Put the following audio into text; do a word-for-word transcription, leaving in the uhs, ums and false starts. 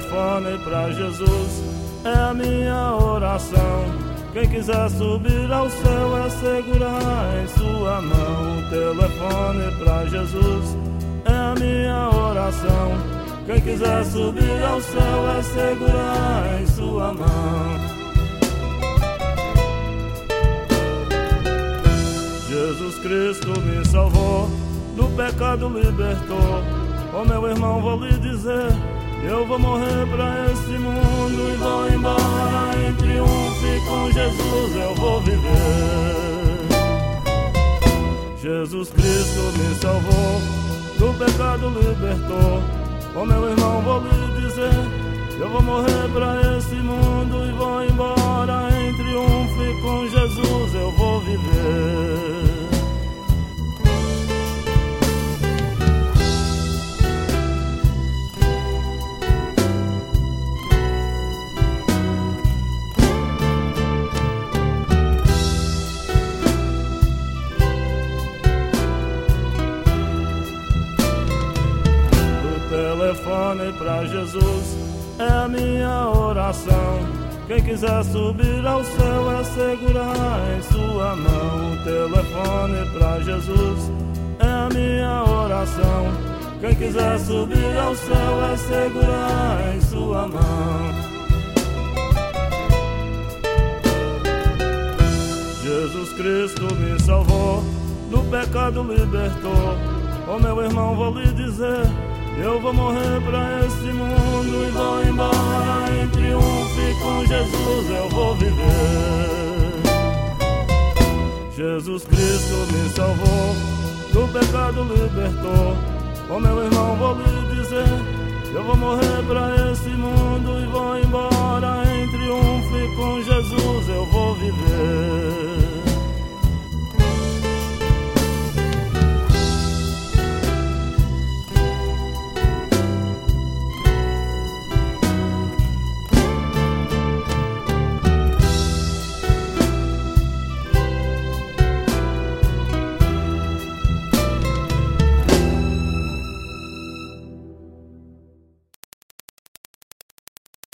telefone pra Jesus é a minha oração. Quem quiser subir ao céu é segurar em sua mão. O telefone pra Jesus é a minha oração. Quem quiser subir ao céu é segurar em sua mão. Jesus Cristo me salvou, do pecado libertou. Ô meu irmão, vou lhe dizer, eu vou morrer pra esse mundo e vou embora em triunfo, e com Jesus eu vou viver. Jesus Cristo me salvou, do pecado libertou. Ô meu irmão, vou lhe dizer, eu vou morrer pra esse mundo e vou embora em triunfo, e com Jesus eu vou viver. Telefone pra Jesus é a minha oração. Quem quiser subir ao céu é segurar em sua mão. O telefone pra Jesus é a minha oração. Quem quiser subir ao céu é segurar em sua mão. Jesus Cristo me salvou, do pecado libertou. Ô meu irmão, vou lhe dizer, eu vou morrer pra esse mundo e vou embora em triunfo, e com Jesus eu vou viver. Jesus Cristo me salvou, do pecado libertou. Ô meu irmão, vou lhe dizer, eu vou morrer pra